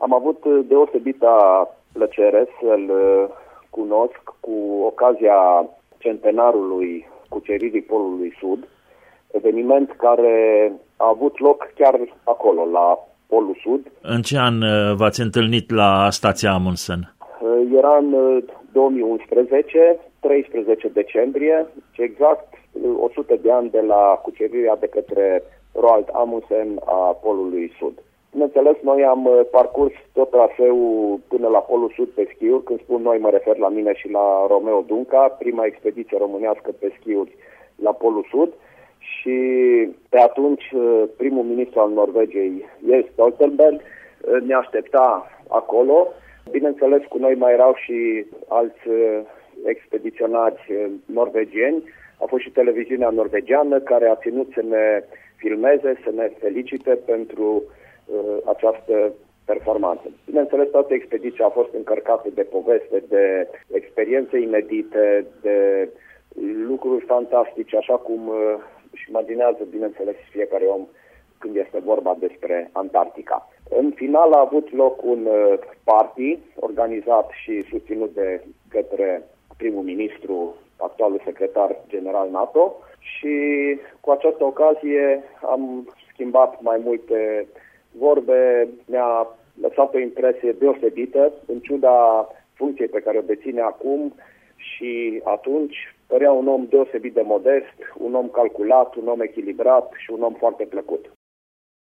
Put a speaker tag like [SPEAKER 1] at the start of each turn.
[SPEAKER 1] Am avut deosebită plăcere să-l cunosc cu ocazia centenarului cuceririi Polului Sud, eveniment care a avut loc chiar acolo, la Polul Sud.
[SPEAKER 2] În ce an v-ați întâlnit la stația Amundsen?
[SPEAKER 1] Era în 2011, 13 decembrie, exact 100 de ani de la cucerirea de către Roald Amundsen a Polului Sud. Bineînțeles, noi am parcurs tot traseul până la Polul Sud pe schiuri. Când spun noi, mă refer la mine și la Romeo Dunca, prima expediție românească pe schiuri la Polul Sud. Și pe atunci primul ministru al Norvegiei, Jens Stoltenberg, ne aștepta acolo. Bineînțeles, cu noi mai erau și alți expediționari norvegieni. A fost și televiziunea norvegiană care a ținut să ne filmeze, să ne felicite pentru această performanță. Bineînțeles, toată expediția a fost încărcată de poveste, de experiențe inedite, de lucruri fantastice, așa cum își imaginează, bineînțeles, fiecare om când este vorba despre Antarctica. În final a avut loc un party organizat și susținut de către primul ministru, actualul secretar general NATO, și cu această ocazie am schimbat mai multe vorbe. Mi-a lăsat o impresie deosebită, în ciuda funcției pe care o deține acum, și atunci părea un om deosebit de modest, un om calculat, un om echilibrat și un om foarte plăcut.